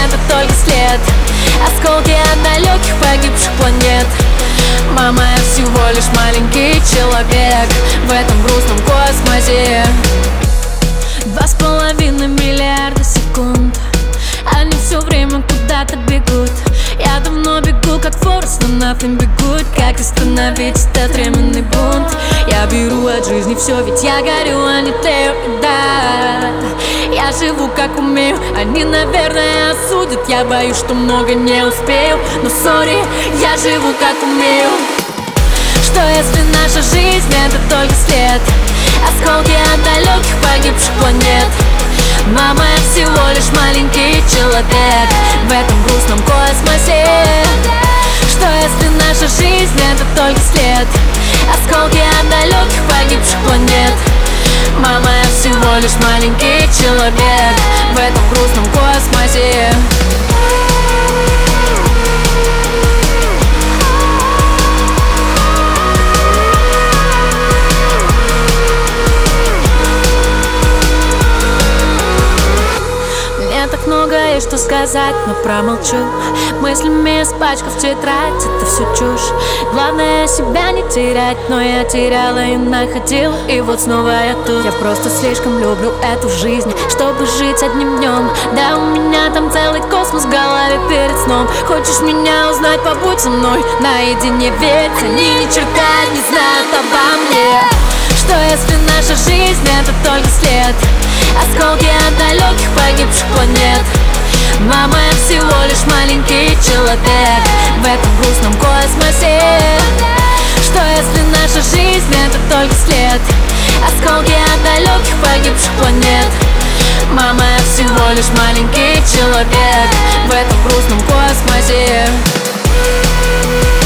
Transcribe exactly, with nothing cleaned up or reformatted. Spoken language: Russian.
это только след, осколки от далеких погибших планет. Мама, я всего лишь маленький человек в этом грустном космосе. Два с половиной миллиарда секунд, они все время куда-то бегут. Я давно бегу, как Форест, но нафиг бегут. Как остановить этот временный бунт? Я беру от жизни все, ведь я горю, а не тлею, да. Я живу как умею, они, наверное, осудят. Я боюсь, что много не успею, но сори, я живу как умею. Что если наша жизнь это только след, осколки от далеких погибших планет? Мама, я всего лишь маленький человек в этом грустном космосе. Что если наша жизнь это только след, осколки от далеких погибших планет? Мама, я всего лишь маленький человек в этом грустном космосе. Так много есть что сказать, но промолчу. Мыслями испачкав тетрадь, это все чушь. Главное себя не терять, но я теряла и находила, и вот снова я тут. Я просто слишком люблю эту жизнь, чтобы жить одним днем. Да, у меня там целый космос в голове перед сном. Хочешь меня узнать, побудь со мной наедине, ведь они ни черта не знают обо мне. Что если наша жизнь это только след, осколки от далеких погибших планет? Мама, я всего лишь маленький человек в этом грустном космосе. Что если наша жизнь это только след, осколки от далеких погибших планет? Мама, я всего лишь маленький человек в этом грустном космосе.